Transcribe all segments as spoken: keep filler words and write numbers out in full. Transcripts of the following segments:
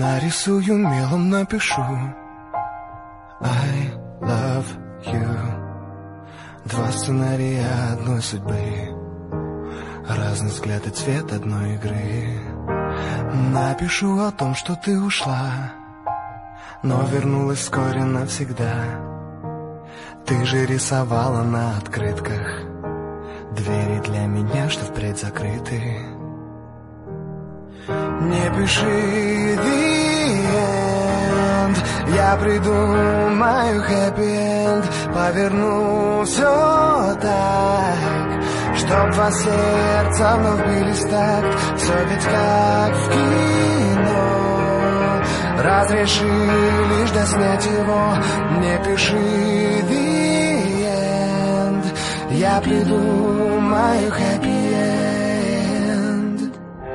Нарисую мелом, напишу I love you. Два сценария одной судьбы, разный взгляд и цвет одной игры. Напишу о том, что ты ушла, но вернулась вскоре навсегда. Ты же рисовала на открытках двери для меня, что впредь закрыты. Не пиши the end, я придумаю happy end, поверну все так, чтоб два сердца вновь бились так. Все ведь как в кино, разреши лишь доснять его. Не пиши the end, я придумаю happy end.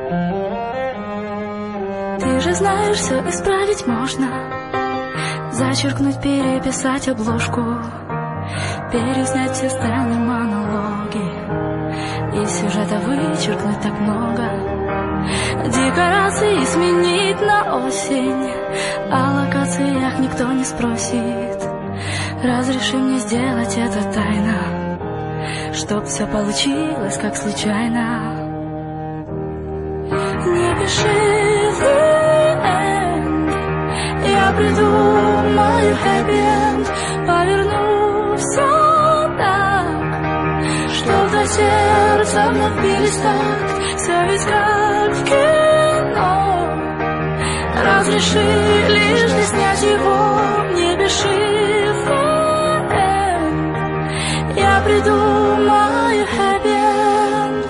Ты же знаешь, все исправить можно, зачеркнуть, переписать обложку, переснять все сцены, монологи, и сюжета вычеркнуть так много. Декорации сменить на осень, о локациях никто не спросит. Разреши мне сделать это тайно, чтоб все получилось как случайно. Не пиши the end, я придумаю happy end, поверну все так, чтоб до сердца вновь бились так. Все ведь как в кино, разреши лишь не снять его. Не пиши the end, я придумаю happy end.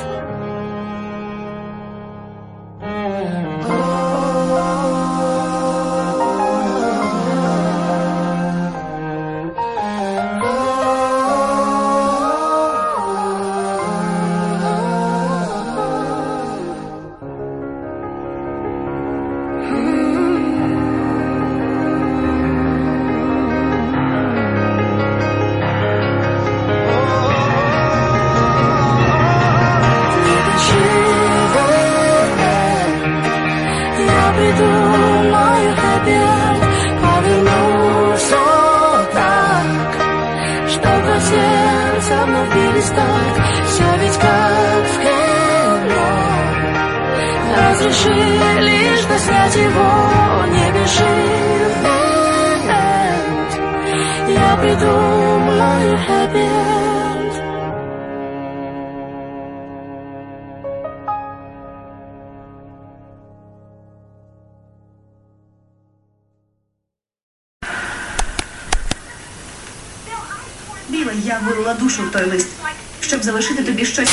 Разреши лишь доснять его. Не бежи в end, я придумаю happy end. Біле, я вилила душу в той лист, щоб залишити тобі щось